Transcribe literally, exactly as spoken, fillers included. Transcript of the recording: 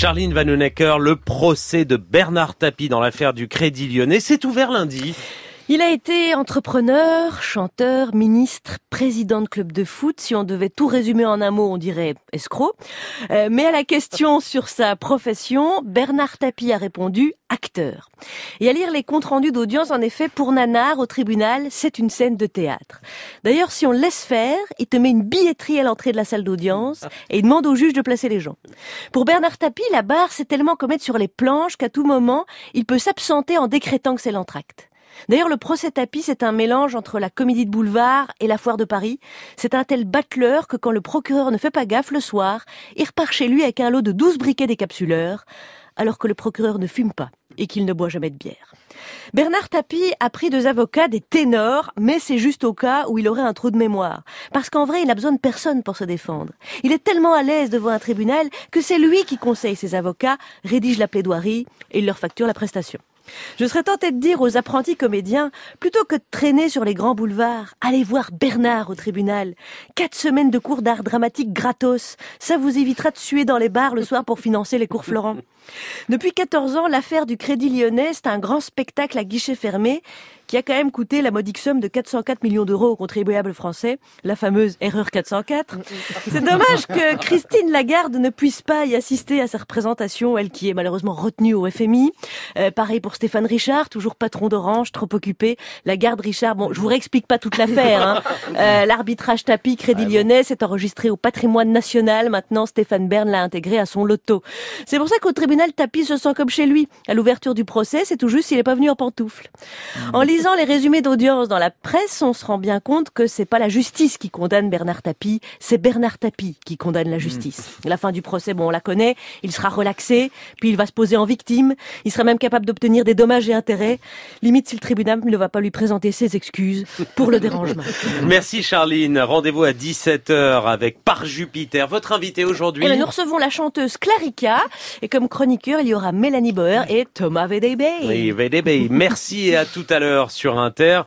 Charline Vanhoenacker, le procès de Bernard Tapie dans l'affaire du Crédit Lyonnais s'est ouvert lundi. Il a été entrepreneur, chanteur, ministre, président de club de foot. Si on devait tout résumer en un mot, on dirait escroc. Euh, mais à la question sur sa profession, Bernard Tapie a répondu acteur. Et à lire les comptes rendus d'audience, en effet, pour Nanar au tribunal, c'est une scène de théâtre. D'ailleurs, si on le laisse faire, il te met une billetterie à l'entrée de la salle d'audience et il demande au juge de placer les gens. Pour Bernard Tapie, la barre, c'est tellement comme être sur les planches qu'à tout moment, il peut s'absenter en décrétant que c'est l'entracte. D'ailleurs, le procès Tapie, c'est un mélange entre la comédie de boulevard et la foire de Paris. C'est un tel battleur que quand le procureur ne fait pas gaffe le soir, il repart chez lui avec un lot de douze briquets décapsuleurs, alors que le procureur ne fume pas et qu'il ne boit jamais de bière. Bernard Tapie a pris deux avocats, des ténors, mais c'est juste au cas où il aurait un trou de mémoire. Parce qu'en vrai, il n'a besoin de personne pour se défendre. Il est tellement à l'aise devant un tribunal que c'est lui qui conseille ses avocats, rédige la plaidoirie et il leur facture la prestation. Je serais tentée de dire aux apprentis comédiens, plutôt que de traîner sur les grands boulevards, allez voir Bernard au tribunal. Quatre semaines de cours d'art dramatique gratos. Ça vous évitera de suer dans les bars le soir pour financer les cours Florent. Depuis quatorze ans, l'affaire du Crédit Lyonnais, c'est un grand spectacle à guichet fermé qui a quand même coûté la modique somme de quatre cent quatre millions d'euros aux contribuables français, la fameuse erreur quatre cent quatre. C'est dommage que Christine Lagarde ne puisse pas y assister à sa représentation, elle qui est malheureusement retenue au F M I. Euh, pareil pour Stéphane Richard, toujours patron d'Orange, trop occupé. Lagarde, Richard, bon, je vous réexplique pas toute l'affaire. Hein. Euh, l'arbitrage Tapie Crédit Lyonnais s'est enregistré au patrimoine national. Maintenant, Stéphane Bern l'a intégré à son loto. C'est pour ça qu'au tribunal, Tapie se sent comme chez lui. À l'ouverture du procès, c'est tout juste s'il n'est pas venu en pantoufles. En lisant les résumés d'audience dans la presse, on se rend bien compte que c'est pas la justice qui condamne Bernard Tapie, c'est Bernard Tapie qui condamne la justice. La fin du procès, bon, on la connaît, il sera relaxé, puis il va se poser en victime, il sera même capable d'obtenir des dommages et intérêts. Limite si le tribunal ne va pas lui présenter ses excuses pour le dérangement. Merci Charline, rendez-vous à dix-sept heures avec Par Jupiter. Votre invité aujourd'hui? Eh bien, nous recevons la chanteuse Clarica, et comme chroniqueur, il y aura Mélanie Bauer et Thomas Vedebe. Oui, Vedebe. Merci et à tout à l'heure sur Inter.